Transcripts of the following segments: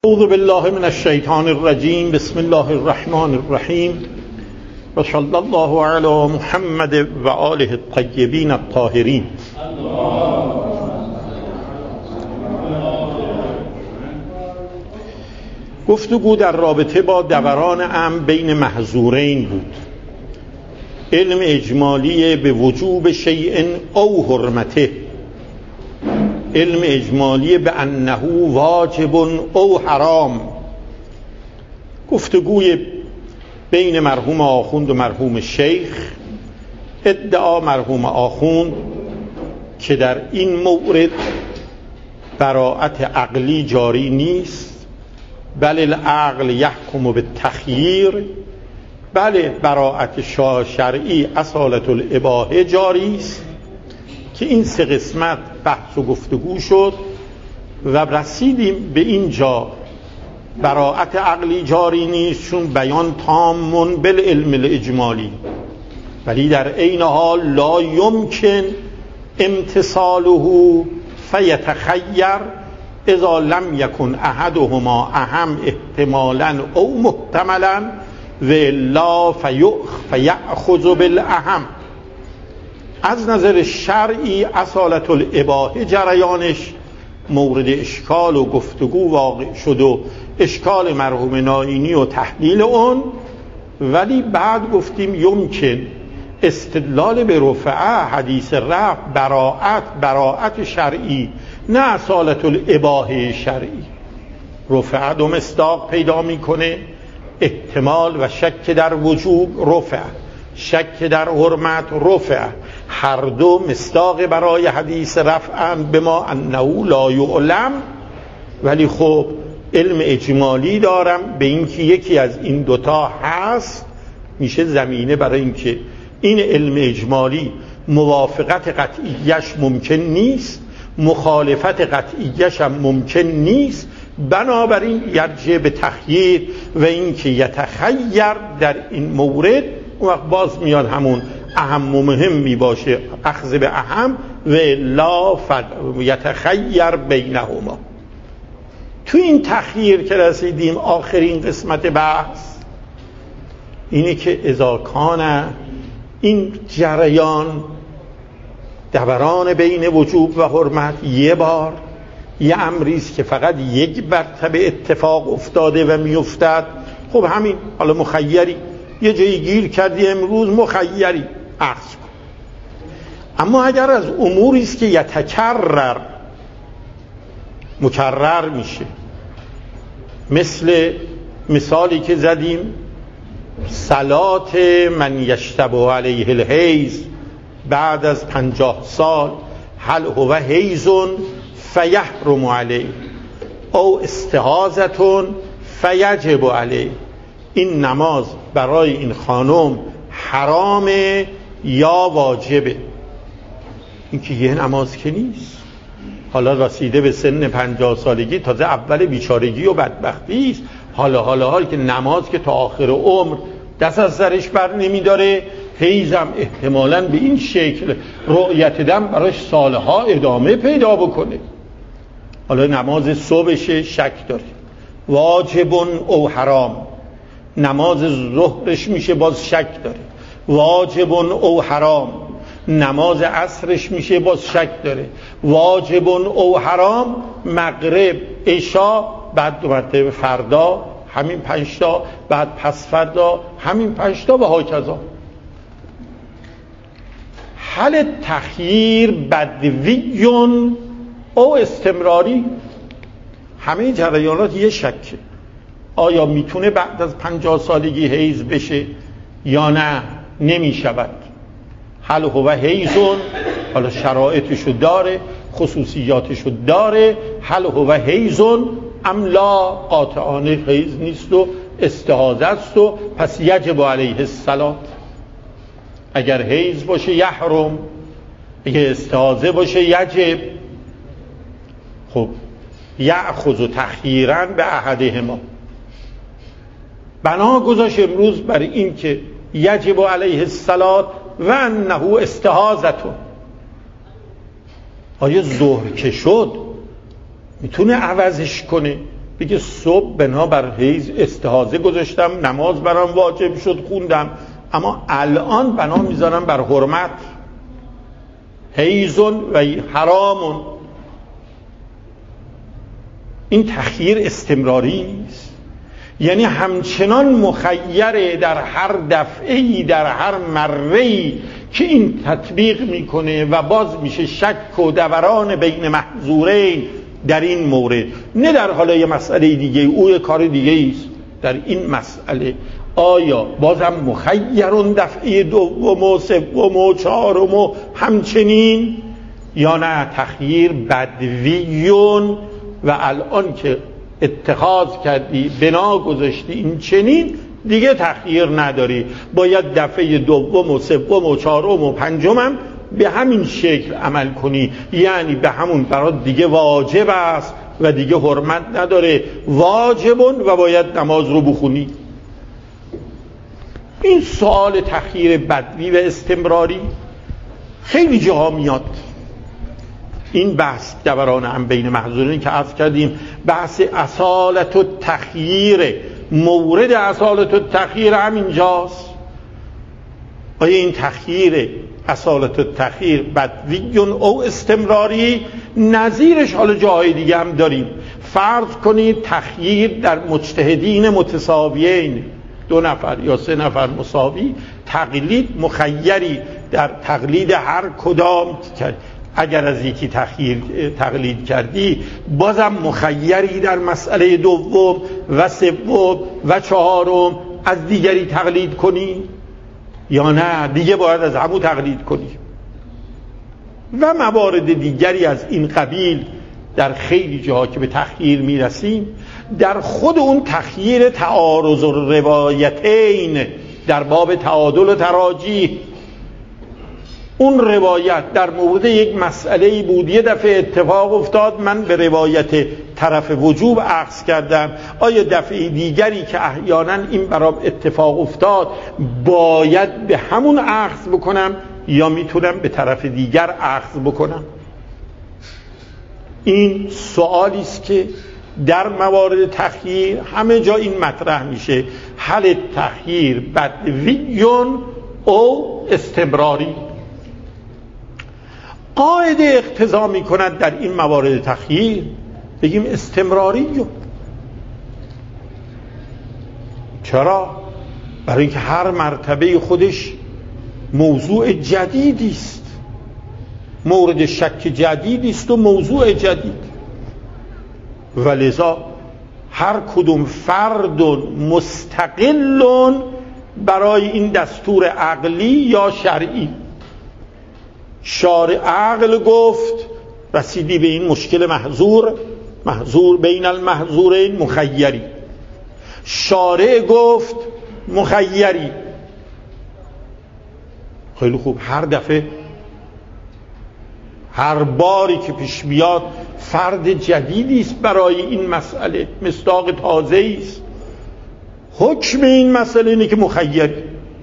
اعوذ بالله من الشیطان الرجیم. بسم الله الرحمن الرحیم و صلی الله علی محمد و آله الطیبین الطاهرین. گفتگو در رابطه با دوران امر بین محظورین بود: علم اجمالی به وجوب شیء او حرمته، علم اجمالی به انه واجب او حرام. گفتگوی بین مرحوم آخوند و مرحوم شیخ. ادعا مرحوم آخوند که در این مورد براءت عقلی جاری نیست، بل العقل یحکم بالتخییر، بله براءت شرعی اصالت الاباحه جاری است، که این سه قسمت بحث و گفتگو شد و رسیدیم به اینجا براءت عقلی جاری نیست چون بیان تام بالعلم الاجمالی، ولی در عین حال لا یمکن امتصاله فیتخیر اذا لم یکن احدهما اهم احتمالا او محتملا و الا فیأخذ بالاهم. از نظر شرعی اصالت الاباحه جریانش مورد اشکال و گفتگو واقع شد و اشکال مرحوم نائینی و تحلیل اون، ولی بعد گفتیم یمکن استدلال به رفعه، حدیث رفع، براءت شرعی، نه اصالت الاباحه شرعی. رفعه دو مصداق پیدا میکنه: احتمال و شک در وجوب رفع، شک در حرمت رفع، هر دو مصداق برای حدیث رفع بما انه لا یعلم. ولی خب علم اجمالی دارم به اینکه یکی از این دوتا هست، میشه زمینه برای اینکه این علم اجمالی موافقت قطعیش ممکن نیست، مخالفت قطعیش هم ممکن نیست، بنابراین یرجع به تخییر و اینکه یتخیر در این مورد. اون وقت باز میاد همون اهم و مهمی باشه، اخذ به اهم و لا یتخیر بینهما. تو این تخییر که رسیدیم آخرین قسمت بحث اینه که اذا کان این جریان دوران بین وجوب و حرمت یه بار یه امریست که فقط یک مرتبه اتفاق افتاده و میافتد، خب همین، حالا مخیری یه جایی گیر کردی امروز مخیری اخذ کن. اما اگر از اموریست که یتکرر مکرر میشه، مثل مثالی که زدیم صلات من یشتبه علیه الحیض بعد از 50 سال، هل هو حیض فیحرم علیه او استحاضة فیجب علیه، این نماز برای این خانم حرامه یا واجبه؟ این که یه نماز که نیست، حالا رسیده به سن 50 سالگی، تازه اول بیچارگی و بدبختی است، حالا که نماز که تا آخر عمر دست از سرش بر نمیداره، حیضم احتمالاً به این شکل رؤیت دم براش سالها ادامه پیدا بکنه. حالا نماز صبحش شک داره، واجب او حرام، نماز ظهرش میشه باز شک داره، واجب او حرام، نماز عصرش میشه باز شک داره، واجب او حرام، مغرب عشا، بعد دو مرتبه فردا همین 5 تا، بعد پس فردا همین 5 تا و هاکذا. حل تخییر بدویون او استمراری، همه جریانات یه شکه، آیا میتونه بعد از 50 سالگی حیض بشه یا نه نمیشود. هل هو حیضون، حالا شرایطشو داره، خصوصیاتشو داره، هل هو حیضون ام لا، قاطعانه حیض نیست و استحاضه است و پس یجب علیه الصلاة. اگر حیض باشه یحرم، اگر استحاضه باشه یجب. خب یأخذ تخییرا به احدهما، بنا گذاشت امروز برای این که یجب علیه الصلاة و انه استحاضة. آیا ظهر که شد میتونه عوضش کنه؟ بگه صبح بنابر حیض استحاضه گذاشتم، نماز برام واجب شد خوندم، اما الان بنا میذارم بر حرمت، حیضون و حرامون. این تخییر استمراری است، یعنی همچنان مخیره در هر دفعه‌ای، در هر مره‌ای که این تطبیق میکنه و باز میشه شک و دوران بین محظورین در این مورد، نه در حالا یه مسئله دیگه، او کار دیگه است. در این مسئله آیا بازم مخیرون دفعه دوم و سوم و چهارم و همچنین، یا نه تخییر بدویون و الان که اتخاذ کردی بنا گذاشتی این چنین دیگه تخییر نداری، باید دفعه دوم و سوم و چهارم و پنجم هم به همین شکل عمل کنی، یعنی به همون برات دیگه واجب است و دیگه حرمت نداره، واجبون و باید نماز رو بخونی. این سوال تخییر بدوی و استمراری خیلی جاها میاد. این بحث دوران هم بین محظورین که عرض کردیم بحث اصالت و تخییر، مورد اصالت و تخییر همینجاست. آیا این تخییر اصالت و تخییر بدویون او استمراری؟ نظیرش حالا جاهای دیگه هم داریم. فرض کنید تخییر در مجتهدین متساویین، 2 نفر یا 3 نفر مساوی، تقلید مخیری در تقلید هر کدام کرد. اگر از یکی تقلید کردی بازم مخیری در مسئله دوم و سوم و چهارم از دیگری تقلید کنی یا نه دیگه باید از همون تقلید کنی. و موارد دیگری از این قبیل در خیلی جاها که به تخییر میرسیم، در خود اون تخییر تعارض و روایتین در باب تعادل و تراجیح، اون روایت در مورد یک مسئله بود، یه دفعه اتفاق افتاد من به روایت طرف وجوب اخذ کردم، آیا دفعه دیگری که احیانا این برام اتفاق افتاد باید به همون اخذ بکنم یا میتونم به طرف دیگر اخذ بکنم؟ این سوالی است که در موارد تخییر همه جا این مطرح میشه. هل تخییر بدویون او استمراری؟ قاعده اقتضا می کند در این موارد تخییر بگیم استمراری. چرا؟ برای اینکه هر مرتبه خودش موضوع جدیدی است، مورد شک جدیدی است و موضوع جدید، ولذا هر کدوم فرد مستقل برای این دستور عقلی یا شرعی. شارع عقل گفت رسیدی به این مشکل محظور بین المحظورین مخیری، شارع گفت مخیری. خیلی خوب، هر دفعه هر باری که پیش میاد فرد جدیدی است برای این مسئله، مصداق تازه‌ای است. حکم این مسئله اینه که مخیری.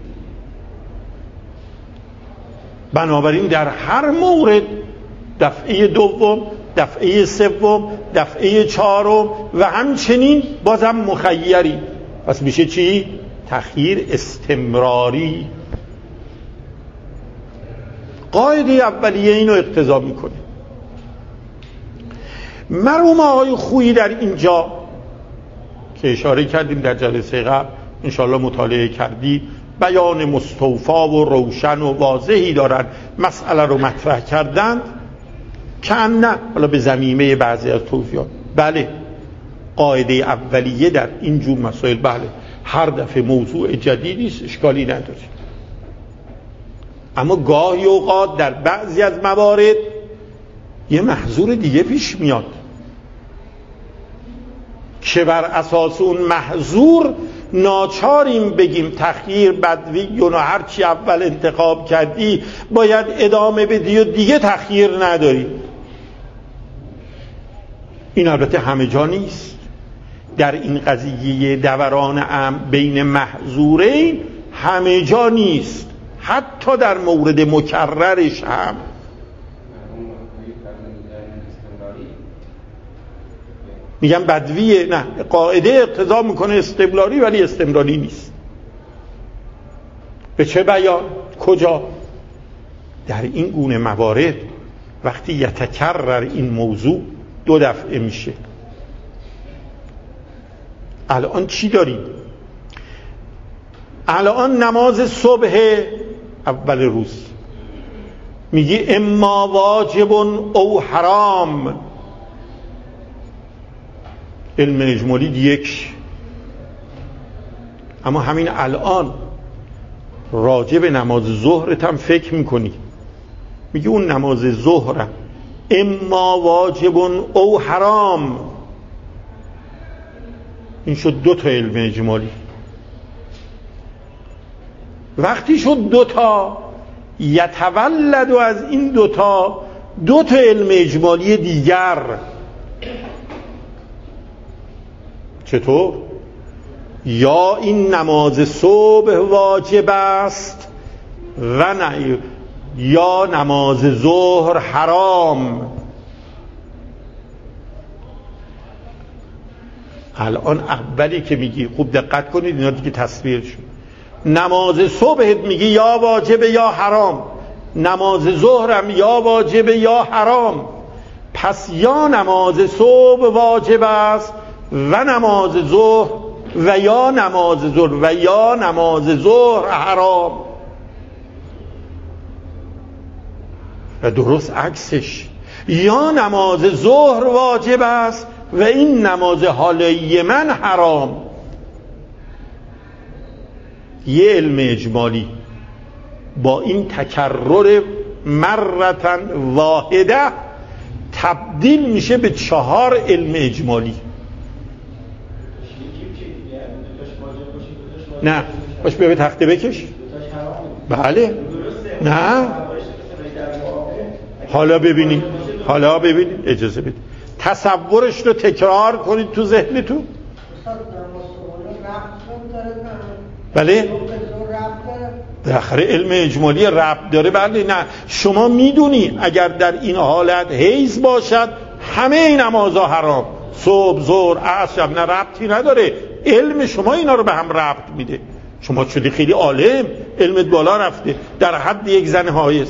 بنابراین در هر مورد دفعه دوم، دفعه سوم، دفعه چهارم و همچنین بازم مخیری. پس میشه چی؟ تخییر استمراری. قاعده اولیه اینو اقتضا میکنه. مرحوم آقای خویی در اینجا که اشاره کردیم در جلسه قبل، انشاءالله مطالعه کردی، بیان مستوفا و روشن و واضحی دارن مسئله رو مطرح کردند که نه حالا به ضمیمه بعضی از توضیحات. بله، قاعده اولیه در این جور مسائل بله هر دفعه موضوع جدیدی است، اشکالی نداره. اما گاهی اوقات در بعضی از موارد یه محظور دیگه پیش میاد که بر اساس اون محظور ناچاریم بگیم تخییر بدوی و هر چی اول انتخاب کردی باید ادامه بدی و دیگه تخییر نداری. این البته همه جا نیست. در این قضیه دوران بین محظورین همه جا نیست، حتی در مورد مکررش هم. میگن بدویه. نه، قاعده اقتضا میکنه استمراری، ولی استمراری نیست. به چه بیان؟ کجا؟ در این گونه موارد وقتی یتکرر این موضوع 2 دفعه میشه. الان چی داریم؟ الان نماز صبح اول روز میگی اما واجب او حرام. علم اجمالی 1. اما همین الان راجع به نماز ظهرت هم فکر میکنی، میگی اون نماز ظهرم اما واجب او حرام. این شد 2 تا علم اجمالی. وقتی شد 2 تا، یتولد و از این 2 تا 2 تا علم اجمالی دیگر. چطور؟ یا این نماز صبح واجب است و نه، یا نماز ظهر حرام. الان اولی که میگی، خوب دقت کنید اینا دیگه تصویر شد، نماز صبحت میگی یا واجبه یا حرام، نماز ظهرم یا واجبه یا حرام. پس یا نماز صبح واجب است و نماز ظهر، و یا نماز ظهر و یا نماز ظهر حرام. و درست عکسش، یا نماز ظهر واجب است و این نماز حالی من حرام. یه علم اجمالی با این تکرر مرتن واحده تبدیل میشه به 4 علم اجمالی. نه باش به تخته بکش. بله. نه حالا ببینید، حالا ببینید، اجازه بدید تصورش رو تکرار کنید تو ذهنتون. بله بالاخره علم اجمالی ربط داره. بله. نه شما میدونی اگر در این حالت حیض باشد همه این نمازها حرام، صبح ظهر عصر، نه ربطی نداره. علم شما اینا رو به هم ربط میده. شما شدی خیلی عالم، علمت بالا رفته در حد یک زن حایض.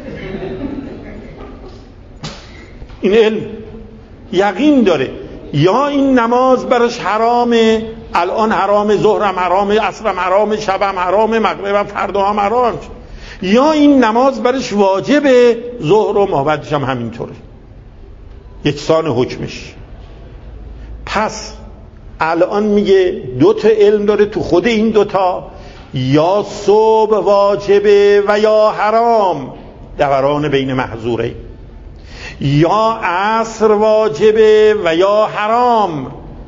این علم یقین داره یا این نماز براش حرامه، الان حرام، ظهرم حرام، عصرم حرام، شبم حرام، مغربم فردا هم حرام، یا این نماز براش واجبه، ظهر و مابعدش هم همینطوره، یکسان حکمش. پس الان میگه 2 تا علم داره تو خود این 2 تا، یا صبح واجبه و یا حرام، دوران بین محظوره، یا عصر واجبه و یا حرام،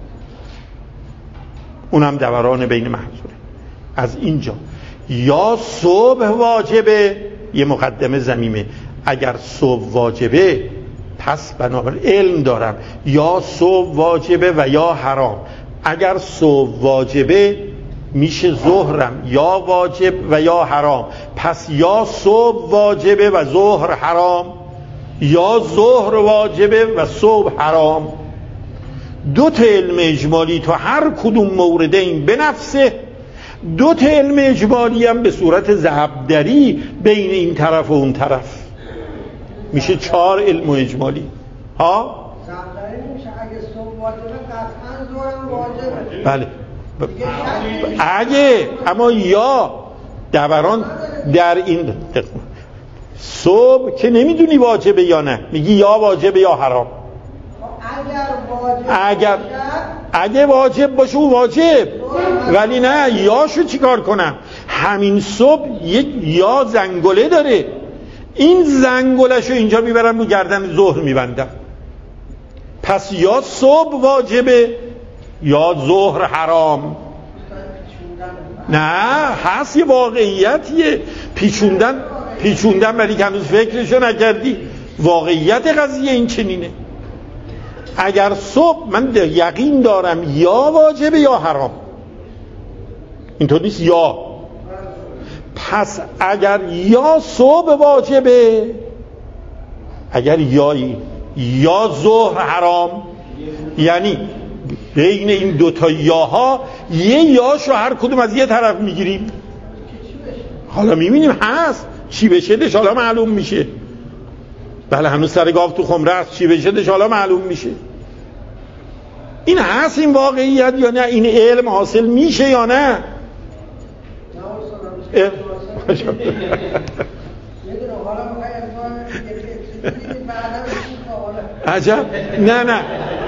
اونم دوران بین محظوره. از اینجا یا صبح واجبه، یه مقدمه ضمیمه، اگر صبح واجبه پس بنابراین علم دارم یا صبح واجبه و یا حرام. اگر صبح واجبه میشه ظهرم یا واجب و یا حرام، پس یا صبح واجبه و ظهر حرام، یا ظهر واجبه و صبح حرام. 2 تا علم اجمالی تو هر کدوم مورده این به نفسه، 2 تا علم اجمالی هم به صورت ضربدری بین این طرف و اون طرف، میشه 4 علم اجمالی. ها؟ ضربدری میشه اگه صبح واجبه قطعا ظهرم واجبه. بله. اگه اما یا دوران در این صبح که نمیدونی واجبه یا نه، میگی یا واجبه یا حرام. اگه واجب باشه اون واجب، ولی نه یاشو چیکار کنم؟ همین صبح یک یا زنگوله داره، این زنگولهشو اینجا میبرم رو گردن ظهر میبندم، پس یا صبح واجبه یا ظهر حرام. نه هست یه واقعیتیه، پیچوندن ولی که هنوز فکرشو نکردی. واقعیت قضیه این چنینه. اگر صبح من یقین دارم یا واجبه یا حرام، اینطور نیست یا، پس اگر یا صبح واجبه، اگر یا ظهر حرام، یعنی بین این دوتا یاها یه یاشو هر کدوم از یه طرف میگیریم. حالا میبینیم هست، چی بشهدش حالا معلوم میشه. بله هنوز سر گاو تو خمره است، چی بشهدش حالا معلوم میشه. این هست این واقعیت یا نه؟ این علم حاصل میشه یا نه؟ عجب. نه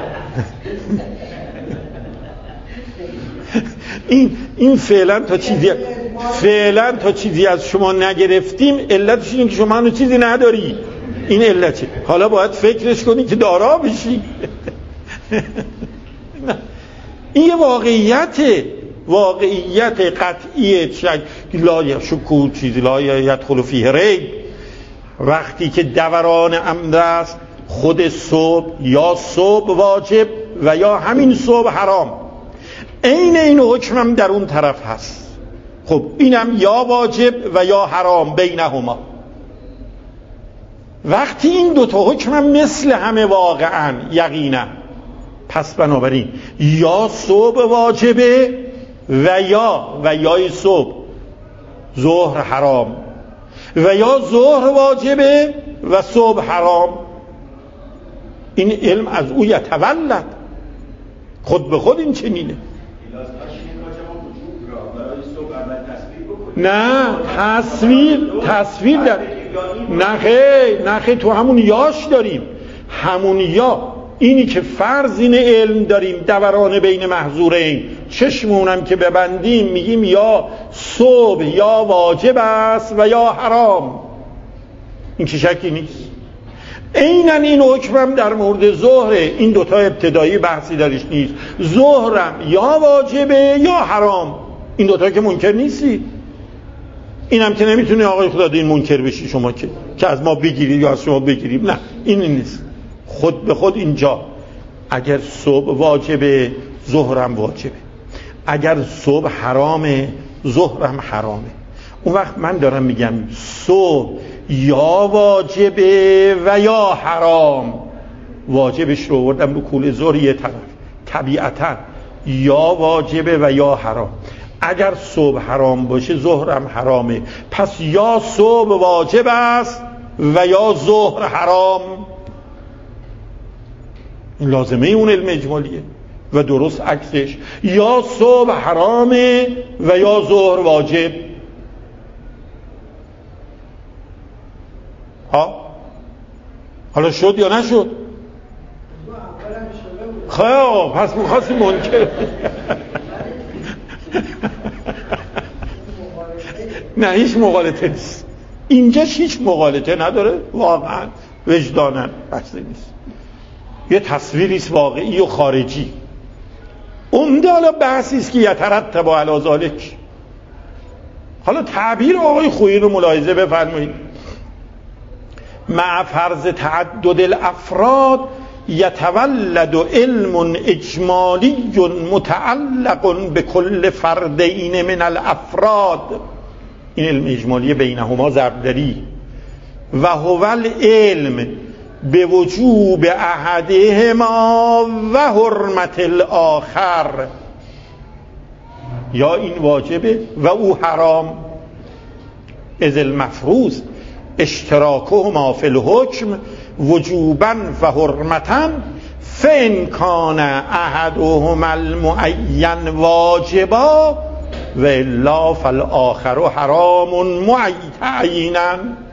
این فعلا تا چیزی از شما نگرفتیم، علتش اینه که شما هنوز چیزی نداری. این علته. حالا باید فکرش کنی که دارا بشی. این یه واقعیت قطعیه، لا یشک چیزی لا یدخل فیه ریب. وقتی که دوران امر است، خود صبح یا صبح واجب و یا همین صبح حرام، این حکمم در اون طرف هست. خب اینم یا واجب و یا حرام بینهما. وقتی این دوتا حکمم مثل همه واقعا یقینا، پس بنابراین یا صبح واجبه و یای صبح ظهر حرام، و یا ظهر واجبه و صبح حرام. این علم از او یتولد، خود به خود این چنینه. نه تصویر در نخه تو همون یاش داریم. همون یا اینی که فرض این علم داریم دوران بین محظورین، چشمونم که ببندیم میگیم یا صبح یا واجب است و یا حرام. این که شکی نیست. عیناً این حکمم در مورد ظهره. این دوتا ابتدایی بحثی درش نیست. ظهرم یا واجبه یا حرام. این دوتا که منکر نیستی. اینم که نمیتونی آقای خدا دین منکر بشی شما که از ما بگیرید یا از شما بگیریم. نه این نیست. خود به خود اینجا اگر صبح واجبه ظهرم واجبه، اگر صبح حرامه ظهرم حرامه. اون وقت من دارم میگم صبح یا واجبه و یا حرام. واجبش رو آوردم رو کوله ظهر یه طرف، طبیعتا یا واجبه و یا حرام. اگر صبح حرام باشه ظهرم حرامه، پس یا صبح واجب است و یا ظهر حرام. این لازمه اون علم اجمالیه. و درست عکسش، یا صبح حرامه و یا ظهر واجب. حالا شد یا نشد؟ خب پس می‌خواستی منکر. نه هیچ مغالطه نیست اینجاش، هیچ مغالطه نداره واقعا، وجدانن بحثی نیست. یه تصویریست واقعی و خارجی. عمده حالا بحثی است که یترتب علی ذلک. حالا تعبیر آقای خویی رو ملاحظه بفرمایید. مع فرض تعدد الافراد یتولد علم اجمالی متعلق بكل فردین من الافراد. این علم اجمالی بینهما ضرب داری. و هو العلم به وجوب احدهما و حرمت الاخر. یا این واجبه و او حرام. اذ المفروض اشتراکهما فی الحکم وجوبا و حرمتا، فان کان احدهما المعین واجبا و الا فالاخر حرام معینا.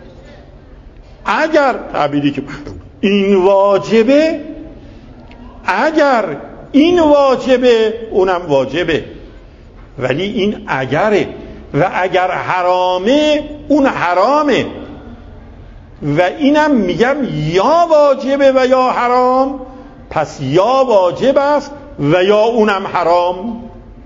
اگر تعبیری که این واجبه، اگر این واجبه اونم واجبه، ولی این اگره. و اگر حرامه اون حرامه. و اینم میگم یا واجبه و یا حرام، پس یا واجب است و یا اونم حرام.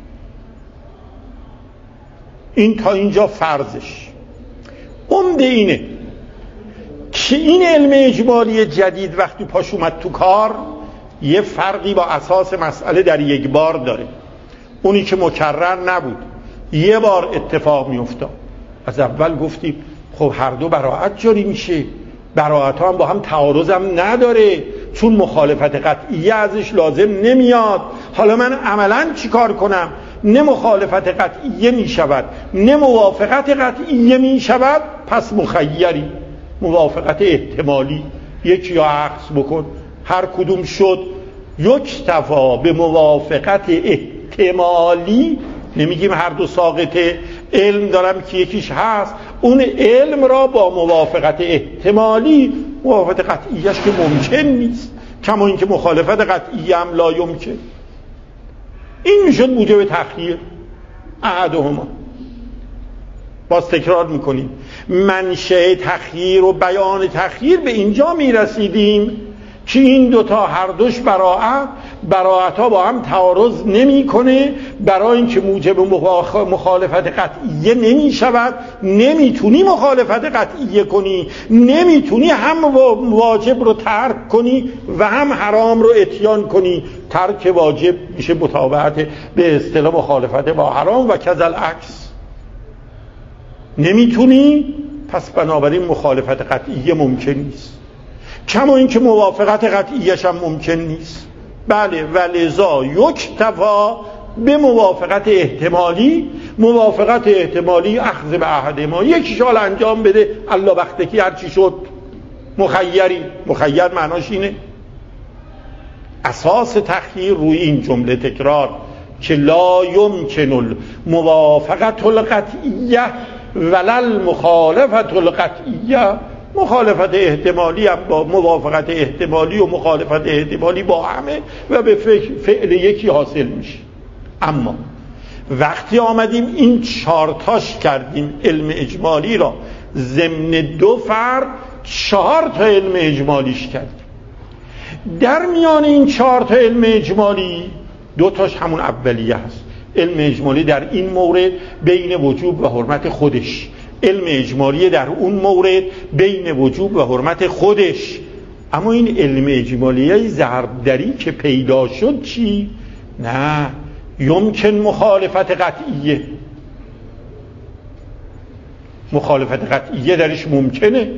این تا اینجا فرضش. عمده اینه که این علم اجمالی جدید وقتی پاش اومد تو کار یه فرقی با اساس مسئله در یک بار داره. اونی که مکرر نبود، یه بار اتفاق میافتاد. از اول گفتیم خب هر دو براءت جاری میشه، براءت ها هم با هم تعارض هم نداره، چون مخالفت قطعیه ازش لازم نمیاد. حالا من عملا چی کار کنم؟ نه مخالفت قطعیه می شود نه موافقت قطعیه می شود، پس مخیری، موافقت احتمالی، یکی یا عکس بکن، هر کدوم شد. یکتفا به موافقت احتمالی، نمیگیم هر دو ساقطه، علم دارم که یکیش هست، اون علم را با موافقت احتمالی، موافقت قطعیش که ممکن نیست، کما اینکه مخالفت قطعی هم لا یمکن. این میشد موجب تخییر احدهما. باز تکرار میکنیم، منشأ تخییر و بیان تخییر به اینجا میرسیدیم که این دوتا هر دوش براعت ها با هم تعارض نمی کنه، برای اینکه موجب مخالفت قطعیه نمی شود، نمیتونی مخالفت قطعیه کنی، نمیتونی هم واجب رو ترک کنی و هم حرام رو اتیان کنی. ترک واجب میشه متابعت به اصطلاح مخالفت با حرام و کذل عکس. نمیتونی، پس بنابراین مخالفت قطعیه ممکن نیست، کما اینکه موافقت قطعیش هم ممکن نیست. بله، ولذا یکتفا به موافقت احتمالی، موافقت احتمالی اخذ به عهد ما، یکیش حال انجام بده، الله بختکی هر چی شد مخیری. مخیر معناش اینه. اساس تخییر روی این جمله تکرار که لا یمکن الموافقت القطعیه ولل مخالفت القطعیه، مخالفت احتمالی هم با موافقت احتمالی و مخالفت احتمالی با همه و به فعل یکی حاصل میشه. اما وقتی آمدیم این چارتاش کردیم، علم اجمالی را ضمن دو فرد 4 تا علم اجمالیش کردیم. در میان این 4 تا علم اجمالی 2 تاش همون اولیه هست. علم اجمالی در این مورد بین وجوب و حرمت خودش، علم اجمالی در اون مورد بین وجوب و حرمت خودش. اما این علم اجمالی ضربدری که پیدا شد چی؟ نه، یمکن مخالفت قطعیه. مخالفت قطعیه درش ممکنه.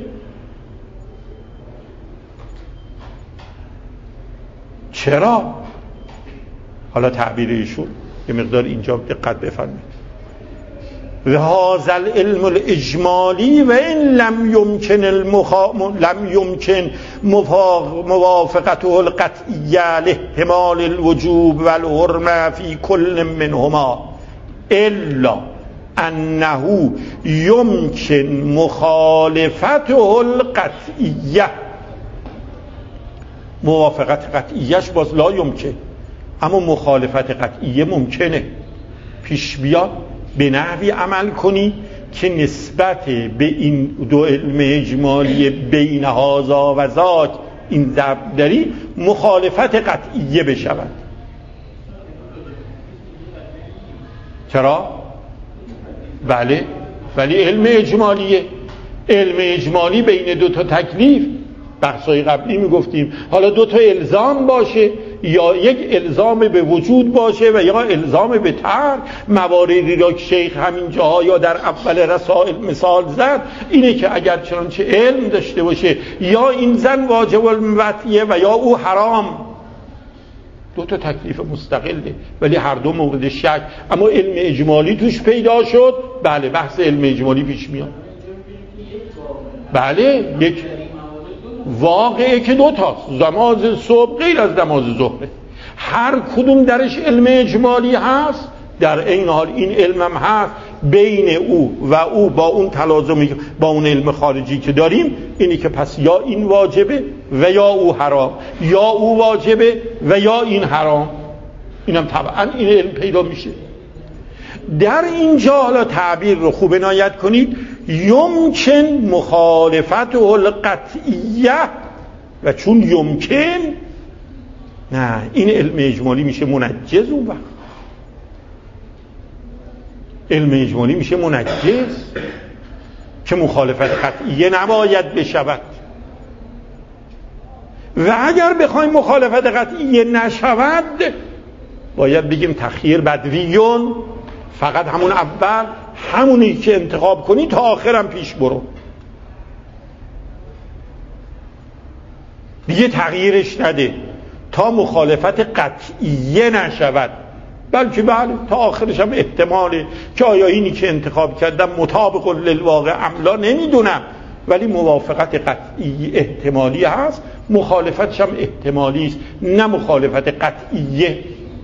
چرا؟ حالا تعبیر ایشون یه مقدار اینجا دقت بفرمایید. و هذا العلم الاجمالی و این لم یمکن موافقته القطعیه لاحتمال الوجوب والحرمه فی کل منهما الا انه یمکن مخالفته القطعیه. موافقت قطعیش باز لا یمکن، اما مخالفت قطعیه ممکنه. پیش بیاد به نحوی عمل کنی که نسبت به این دو علم اجمالی بین هذا و ذاک، این ضربدری، مخالفت قطعیه بشود. چرا؟ بله، ولی علم اجمالیه. علم اجمالی بین 2 تا تکلیف، بحثای قبلی میگفتیم، حالا 2 تا الزام باشه یا یک الزام به وجود باشه و یا الزام به ترک. مواردی را که شیخ همین جاها یا در اول رسائل مثال زد اینه که اگر چنانچه علم داشته باشه یا این زن واجب الوطیه و یا او حرام، 2 تا تکلیف مستقله ولی هر دو مورد شک، اما علم اجمالی توش پیدا شد. بله، بحث علم اجمالی پیش میاد. بله، یک واقعه که 2 تاست، نماز صبح غیر از نماز ظهر، هر کدوم درش علم اجمالی هست، در این حال این علم هم هست. بین او و او با اون تلازمی با اون علم خارجی که داریم اینی که پس یا این واجبه و یا او حرام، یا او واجبه و یا این حرام. اینم طبعا این علم پیدا میشه. در اینجا حالا تعبیر رو خوب عنایت کنید، یمکن مخالفت القطعیه، و چون یمکن، نه، این علم اجمالی میشه منجز. اون وقت علم اجمالی میشه منجز که مخالفت قطعیه نباید بشود. و اگر بخوایم مخالفت قطعیه نشود باید بگیم تخییر بدویون، فقط همون اول، همونی که انتخاب کنی تا آخرم پیش برو. دیگه تغییرش نده تا مخالفت قطعیه نشود، بلکه بله تا آخرش هم احتماله که آیا اینی که انتخاب کردم مطابق للواقع املا نمیدونم، ولی موافقت قطعی احتمالی هست، مخالفتش هم احتمالی است، نه مخالفت قطعیه.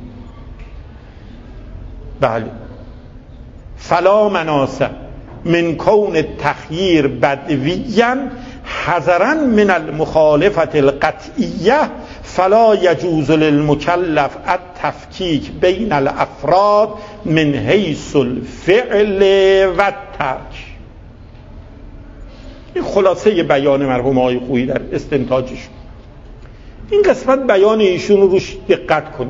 بله. فلا مناسه من کون التخییر بدویا حذرا من المخالفت القطعیه فلا یجوز للمکلف التفکیک بین الافراد من حیث الفعل و الترک. این خلاصه بیان مرحوم آقای خویی در استنتاجشون. این قسمت بیان ایشون رو روش دقت کنیم.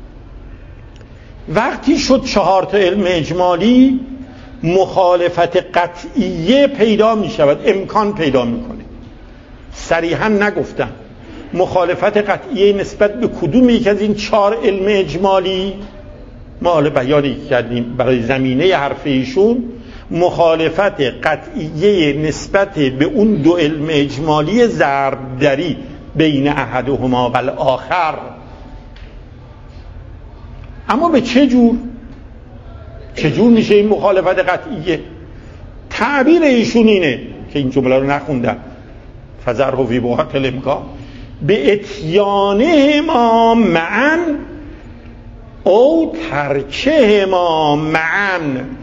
وقتی شد 4 تا علم اجمالی، مخالفت قطعیه پیدا می شود، امکان پیدا می کنه. صریحا نگفتم مخالفت قطعیه نسبت به کدوم یک از این 4 علم اجمالی، ما حالا بیانی کردیم برای زمینه حرف ایشون، مخالفت قطعیه نسبت به اون 2 علم اجمالی ضربدری بین احدهما و الاخر. اما به چه جور میشه این مخالفت قطعیه؟ تعبیر ایشون اینه که این جمله رو نخوندم، فذره فی بوحق الامکان به اتیانهما معا او ترکهما معا.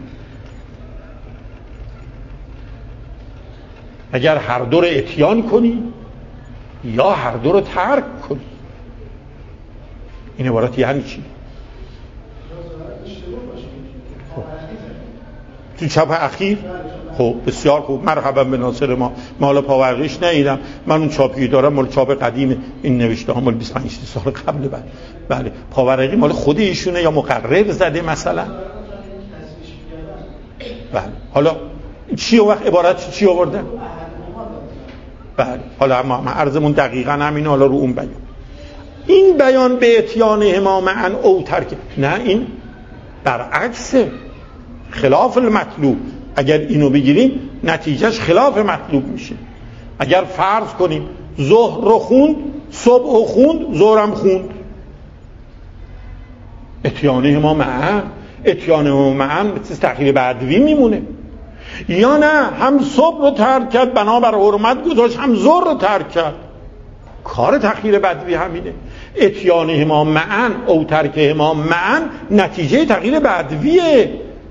اگر هر دو رو اتیان کنی یا هر دو رو ترک کنی. این عبارت یعنی چی؟ تو چاپ اخیر؟ خب بسیار خوب، مرحبا به ناصر ما حالا پاورقیش ندیدم، من اون چاپی دارم مال چاپ قدیم، این نوشته ها مال 25 سال قبل. بله پاورقی مال خود ایشونه یا مقرر زده مثلا؟ بله حالا چی وقت عبارت چی آوردن؟ بله حالا ما عرضمون دقیقاً همینه، حالا رو اون بیان. این بیان به اتیانهما معا او ترک، نه این برعکسه، خلاف المطلوب. اگر اینو بگیریم نتیجهش خلاف مطلوب میشه. اگر فرض کنیم ظهر رو خوند، صبح رو خوند، ظهرم خوند، اتیانهما معا مثل تخییر بدوی میمونه. یا نه هم صبح رو ترک کرد بنابر حرمت گذاشت، هم ظهر رو ترک کرد، کار تخییر بدوی همینه. اتیانهما معا او ترکهما معا نتیجه تغییر بدویه،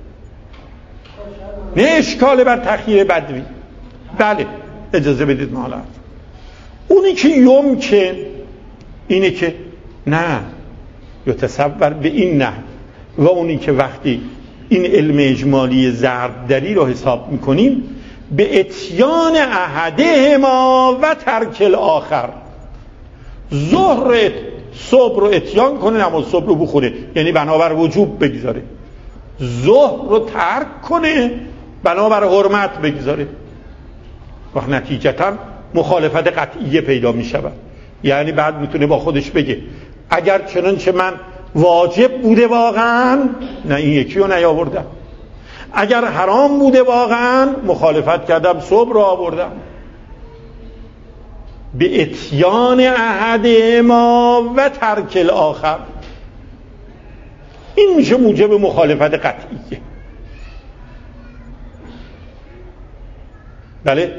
نه اشکال بر تخییر بدوی. بله اجازه بدید ما حالا اونی که یمکن اینه که نه یتصور به این نه، و اونی که وقتی این علم اجمالی ضربدری رو حساب میکنیم به اتیان احدهما و ترک الاخر، ظهر صبح رو اتیان کنه، نماز صبح رو بخوره یعنی بنابر وجوب بگذاره، ظهر رو ترک کنه بنابر حرمت بگذاره، و نتیجتا مخالفت قطعیه پیدا می شود. یعنی بعد میتونه با خودش بگه اگر چنانچه من واجب بوده واقعا، نه این یکی رو نیاوردم، اگر حرام بوده واقعا مخالفت کردم صبح رو آوردم. به اتیان احدهما و ترک الاخر، این میشه موجب مخالفت قطعیه. بله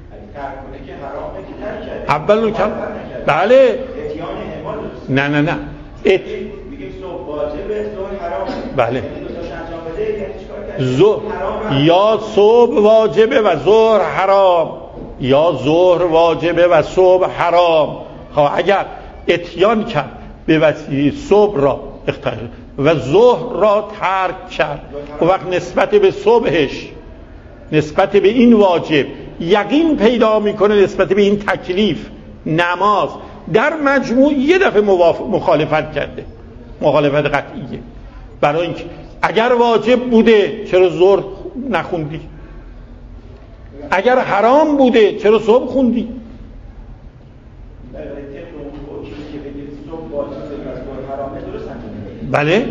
اول کم بله نه بله یا صبح واجبه و ظهر حرام، یا ظهر واجبه و صبح حرام. اگر اتیان کرد به وسیله صبح را و ظهر را ترک کرد، و وقت نسبت به صبحش، نسبت به این واجب یقین پیدا میکنه، نسبت به این تکلیف نماز، در مجموع یه دفعه مخالفت کرده، مخالفت قطعیه. برای اینکه اگر واجب بوده چرا ظهر نخوندی، اگر حرام بوده چرا صبح خوندی. بله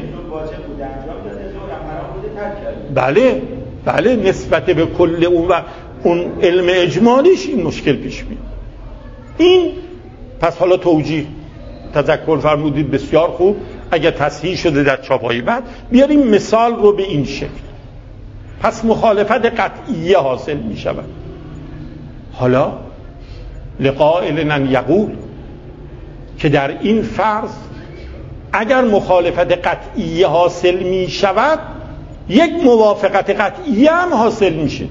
بله نسبت به کل اون و اون علم اجمالیش این مشکل پیش میاد. این پس حالا توجیه تذکر فرمودید، بسیار خوب. اگر تصحیح شده در چاپ‌های بعد بیاریم مثال رو به این شکل. پس مخالفت قطعیه حاصل می شود. حالا لقائل ان یقول که در این فرض اگر مخالفت قطعیه حاصل می شود یک موافقت قطعیه هم حاصل میشه.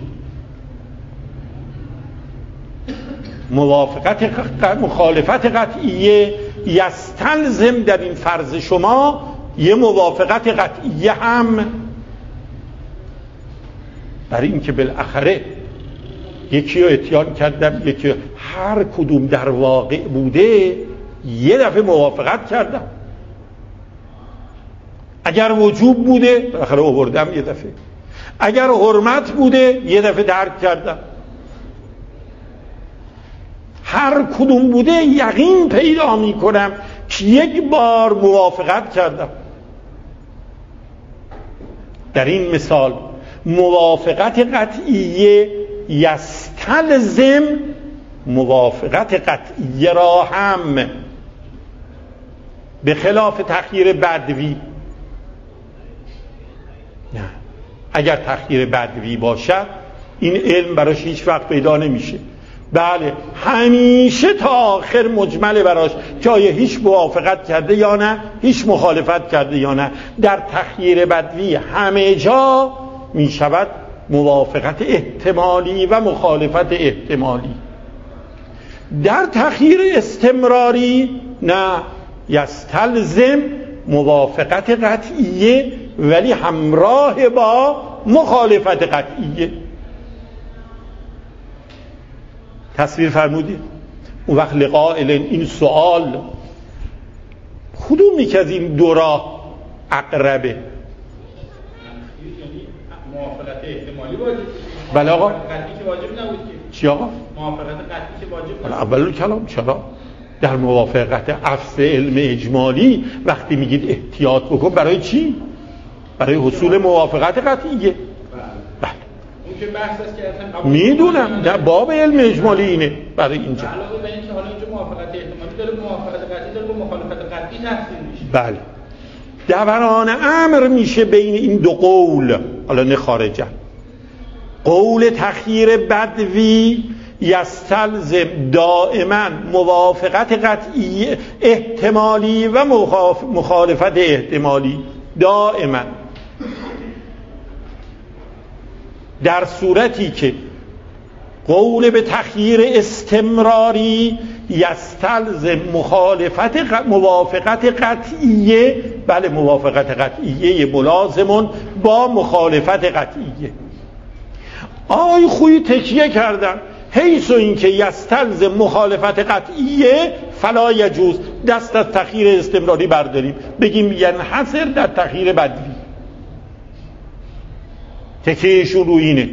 مخالفت قطعیه یستلزم در این فرض شما یه موافقت قطعیه هم، برای اینکه بالاخره یکی رو اتیان کردم، یکی هر کدوم در واقع بوده یه دفعه موافقت کردم. اگر وجوب بوده بالاخره آوردم یه دفعه، اگر حرمت بوده یه دفعه درک کردم. هر کدوم بوده یقین پیدا می کنم که یک بار موافقت کردم. در این مثال موافقت قطعیه یستلزم موافقت قطعیه را هم، به خلاف تخییر بدوی. نه، اگر تخییر بدوی باشد این علم براش هیچ وقت پیدا نمیشه. بله همیشه تا آخر مجمل براش که آیا هیچ موافقت کرده یا نه، هیچ مخالفت کرده یا نه. در تخییر بدوی همه جا می شود موافقت احتمالی و مخالفت احتمالی. در تخییر استمراری نه، یستلزم موافقت قطعیه ولی همراه با مخالفت قطعیه. تصویر فرمودید؟ اون وقت لقائل این سوال کدومی که از این دو راه اقربه؟ موافقت احتمالی واجب. بله آقا. قطعی که واجب نبود که. چی آقا؟ موافقت قطعی که واجب نبود. اول کلام چرا؟ در موافقت اصل علم اجمالی وقتی میگید احتیاط بکن برای چی؟ برای حصول موافقت قطعیه. اون که بحث است که اصلا میدونم نه باب علم اجمالی اینه. برای اینجا علاوه بر اینکه حالا اینجا موافقت احتمالی داره، موافقت قطعی داره، مخالفت قطعی تفسیر میشه. بله دوران امر میشه بین این دو قول. حالا نه خارجه. قول تخییر بدوی یستلزم دائما موافقت قطعی احتمالی و مخالفت احتمالی دائما. در صورتی که قول به تخییر استمراری یستلزم موافقت قطعیه، بله موافقت قطعیه ملازمون با مخالفت قطعیه. آی خوی تکیه کردن حیث و این که یستلزم مخالفت قطعیه فلا یجوز، دست از تخییر استمراری برداریم بگیم ینحصر در تخییر بدوی. تکیهشون رو اینه.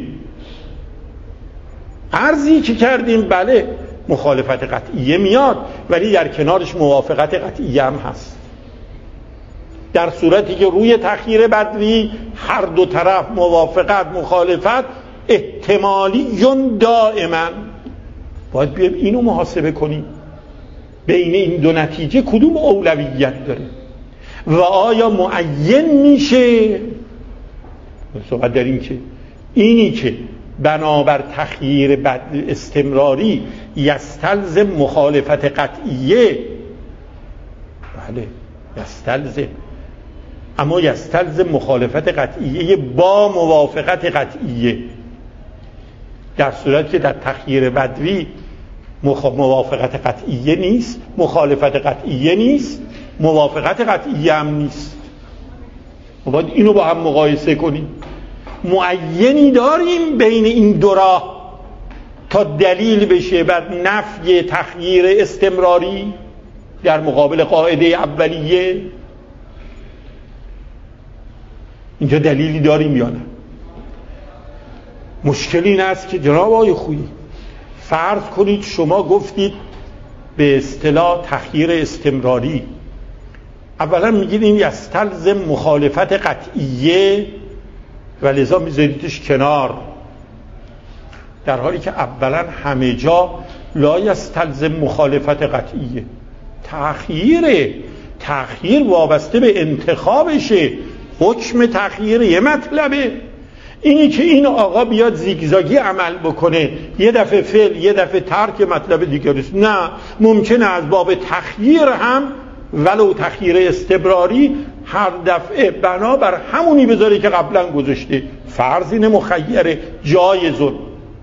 عرضی که کردیم بله مخالفت قطعیه میاد ولی در کنارش موافقت قطعیه هم هست. در صورتی که روی تخییر بدوی هر دو طرف موافقت مخالفت احتمالی دائما، باید بیایم اینو محاسبه کنیم بین این دو نتیجه کدوم اولویت داره و آیا معین میشه. صحبت در این که اینی که بنابر تخییر استمراری یستلزم مخالفت قطعیه، بله یستلزم، اما یستلزم مخالفت قطعیه با موافقت قطعیه. در صورتی که در تخییر بدوی موافقت قطعیه نیست، مخالفت قطعیه نیست، موافقت قطعیه هم نیست. باید اینو با هم مقایسه کنیم. معینی داریم بین این دو راه تا دلیل بشه بر نفی تخییر استمراری در مقابل قاعده اولیه؟ اینجا دلیلی داریم یا نه؟ مشکل این است که جناب آقای خویی فرض کنید شما گفتید به اصطلاح تخییر استمراری، اولا میگید این یستلزم مخالفت قطعیه و لذا میذاریدش کنار، در حالی که اولا همه جا لا یستلزم مخالفت قطعیه. تأخیر وابسته به انتخابشه. حکم تأخیر یه مطلبه، اینی که این آقا بیاد زیگزاگی عمل بکنه، یه دفعه فعل یه دفعه ترک، مطلب دیگه است. نه، ممکنه از باب تخییر هم ولو تخییر استبراری هر دفعه بنا بر همونی بذاره که قبلا گذاشته. فرض اینه مخیره، جایزون.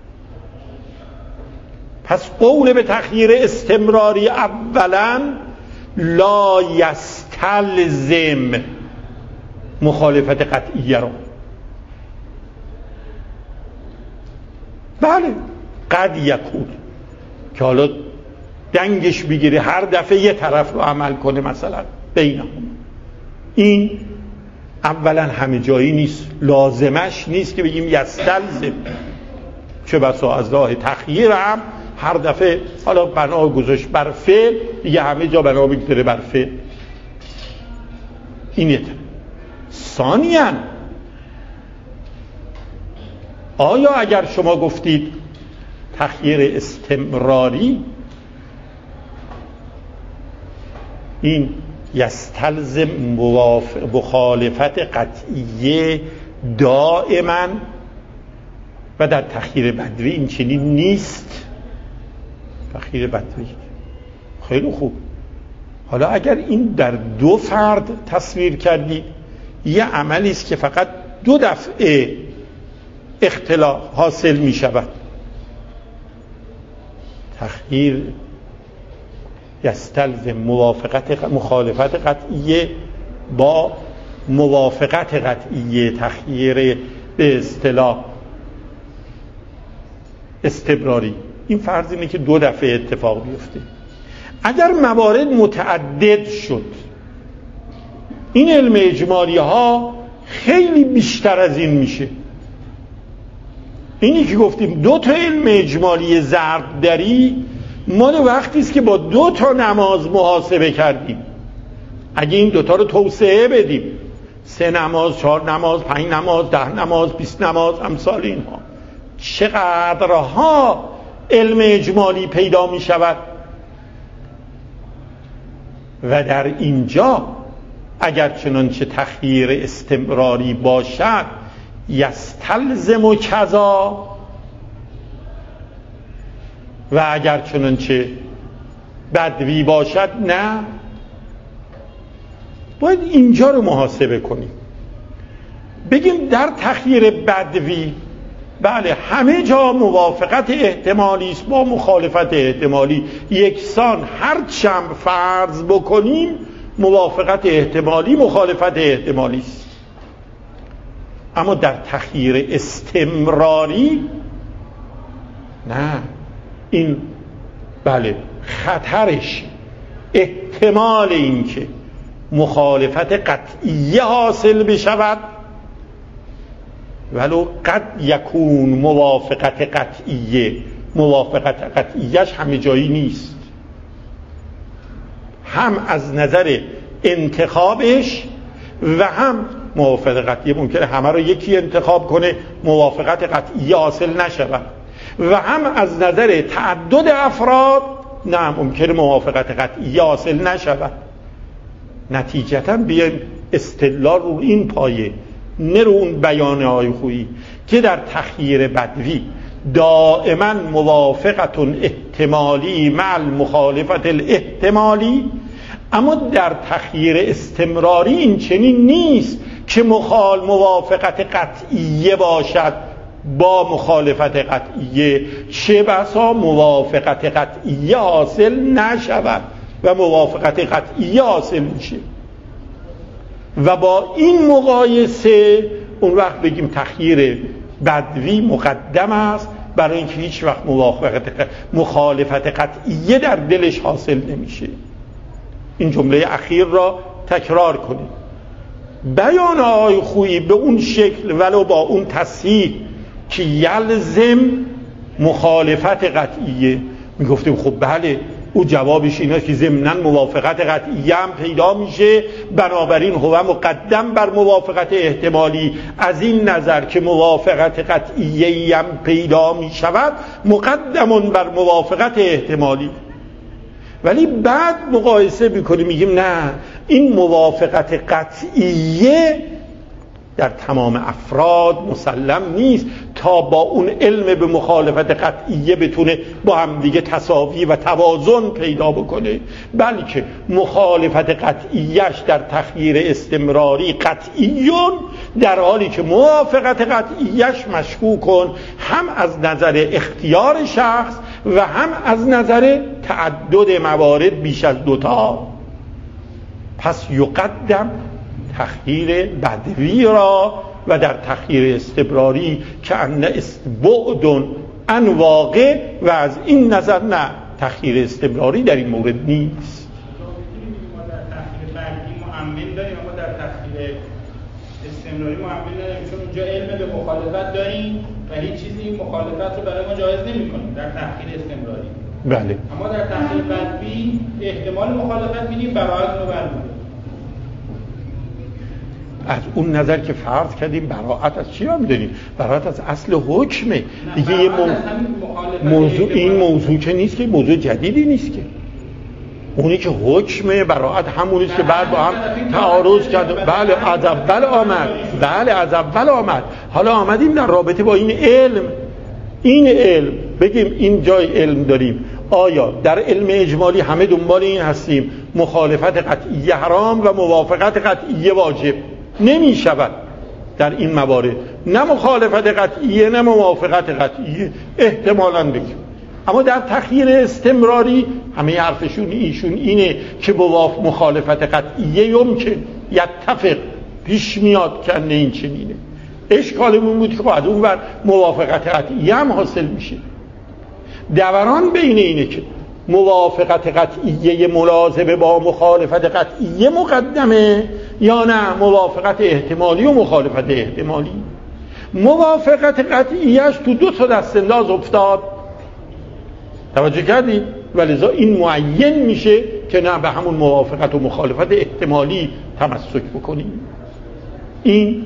پس قول به تخییر استمراری اولا لا یستلزم مخالفت قطعیه رو. بله قد یکون که حالا دنگش بگیره هر دفعه یه طرف رو عمل کنه مثلا بینهم، این اولا همه جایی نیست، لازمش نیست که بگیم یستلزم، چه بسا از راه تخییر هم هر دفعه حالا بنا گذاشت بر فعل دیگه همه جا بنا بگذاره بر فعل. اینه. ثانیاً آیا اگر شما گفتید تخییر استمراری این یستلزم مخالفت قطعیه دائما و در تخییر بدوی این چنین نیست؟ تخییر بدوی خیلی خوب. حالا اگر این در دو فرد تصویر کردید، یه عملی است که فقط دو دفعه اختلاف حاصل می شود. تخییر یستلزم مخالفت قطعیه با موافقت قطعیه، تخییر به اصطلاح استمراری. این فرض اینه که دو دفعه اتفاق بیفته. اگر موارد متعدد شد، این علم اجمالی ها خیلی بیشتر از این میشه. اینی که گفتیم دو تا علم اجمالی ضرب دری مال وقتی است که با دو تا نماز محاسبه کردیم. اگه این دوتا رو توسعه بدیم، 3 نماز، 4 نماز، 5 نماز، 10 نماز، 20 نماز، امثال اینها، چقدرها علم اجمالی پیدا می شود. و در اینجا اگر چنانچه تخییر استمراری باشد یستلزم کذا، و اگر چنانچه بدوی باشد نه. باید اینجا رو محاسبه کنیم، بگیم در تخییر بدوی بله همه جا موافقت احتمالی است با مخالفت احتمالی یکسان، هر چند فرض بکنیم موافقت احتمالی مخالفت احتمالی است. اما در تخییر استمراری نه، این بله خطرش احتمال این که مخالفت قطعیه حاصل بشود ولو قد یکون موافقت قطعیه، موافقت قطعیهش همه جایی نیست، هم از نظر انتخابش و هم موافقت قطعیه ممکنه همه رو یکی انتخاب کنه موافقت قطعیه حاصل نشود، و هم از نظر تعدد افراد نه ممکنه موافقت قطعیه حاصل نشود. نتیجتاً بیایم استدلال رو این پایه، نه رو اون بیانه های خویی که در تخییر بدوی دائما موافقت احتمالی مع المخالفت الاحتمالی، اما در تخییر استمراری این چنین نیست که موافقت قطعیه باشد با مخالفت قطعیه، چه بسا موافقت قطعیه حاصل نشود و موافقت قطعیه حاصل میشه. و با این مقایسه اون وقت بگیم تخییر بدوی مقدم است، برای اینکه هیچ وقت مخالفت قطعیه در دلش حاصل نمیشه. این جمله اخیر را تکرار کنید. بیان آقای خویی به اون شکل ولو با اون تصحیح که یلزم مخالفت قطعیه، میگفتیم خب بله او جوابش اینه که ضمناً موافقت قطعیه هم پیدا میشه، بنابراین هو مقدم بر موافقت احتمالی. از این نظر که موافقت قطعیه هم پیدا میشود مقدم بر موافقت احتمالی. ولی بعد مقایسه میکنیم میگیم نه، این موافقت قطعیه در تمام افراد مسلم نیست تا با اون علم به مخالفت قطعیه بتونه با هم دیگه تساوی و توازن پیدا بکنه، بلکه مخالفت قطعیش در تخییر استمراری قطعیون، در حالی که موافقت قطعیش مشکوکن، هم از نظر اختیار شخص و هم از نظر تعدد موارد بیش از دوتا. پس یقدم تخییر بدوی را و در تخییر استمراری که ان بعد عن واقع، و از این نظر نه، تخییر استمراری در این مورد نیست. ما در تخییر بدوی مؤمن داریم، اما در تخییر استمراری مؤمن نداریم، چون اونجا علم به مخالفت داریم و هیچ چیزی این مخالفت رو برای ما جایز نمی‌کنه در تخییر استمراری. بله. اما در تخییر بدوی احتمال مخالفت می‌دیم، براعت رو برمی‌داریم. از اون نظر که فرض کردیم براعت از چی را می‌دونیم؟ براعت از اصل حکمه دیگه. یه موضوع این موضوع که نیست که موضوع جدیدی نیست که، اونی که حکمه براعت همونیست که بعد با هم تعارض کرد. بله از اول آمد، بله از اول آمد. حالا آمدیم در رابطه با این علم بگیم این جای علم داریم. آیا در علم اجمالی همه دنبال این هستیم مخالفت قطعیه حرام و موافقت قطعیه واجب؟ نمی شود در این موارد، نه مخالفت قطعیه نه موافقت قطعیه، احتمالاً بگیم. اما در تخییر استمراری همه حرفشون ایشون اینه که مخالفت قطعیه یمکن یتفق پیش میاد که نه این چنینه. اشکالمون بود که از اون ور موافقت قطعیه هم حاصل میشه. دوران بین اینه که موافقت قطعیه ملازمه با مخالفت قطعیه مقدمه یا نه موافقت احتمالی و مخالفت احتمالی. موافقت قطعیهش تو دو تا دستانداز افتاد، توجه کردید؟ ولذا این معین میشه که نه به همون موافقت و مخالفت احتمالی تمسک بکنیم. این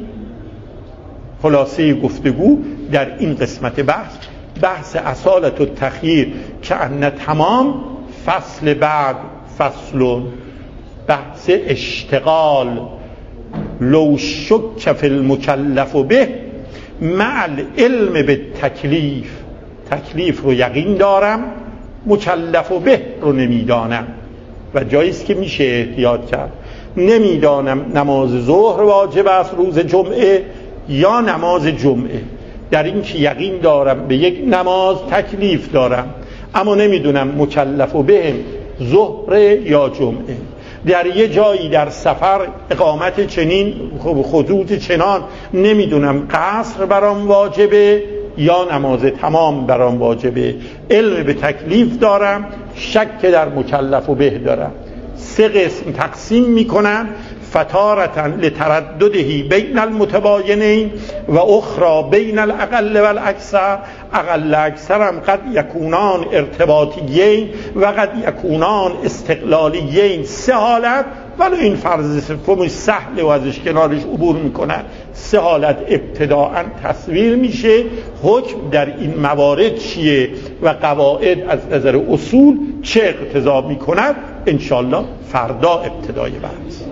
خلاصه گفتگو در این قسمت بحث اصالت التخییر که ان تمام. فصل بعد فصل بحث اشتغال لو شک فی المکلف به مع العلم به تکلیف رو یقین دارم، مکلف به رو نمیدانم و جاییست که میشه احتیاط کرد. نمیدانم نماز ظهر واجب است روز جمعه یا نماز جمعه. در این که یقین دارم به یک نماز تکلیف دارم، اما نمیدونم مکلف به ظهر یا جمعه. در یه جایی در سفر اقامت چنین خطوط چنان نمیدونم قصر برام واجبه یا نماز تمام برام واجبه. علم به تکلیف دارم، شک در مکلف به دارم. سه قسم تقسیم میکنم: فتارة لتردده بین المتباینین و اخرى بین الاقل و الاکثر. اقل اکثر هم قد یکونان ارتباطیین و قد یکونان استقلالیین. سه حالت، ولی این فرض سوم سهل و ازش کنارش عبور میکنن. سه حالت ابتداءً تصویر میشه. حکم در این موارد چیه و قواعد از نظر اصول چه اقتضا میکند؟ انشالله فردا ابتدای بحث.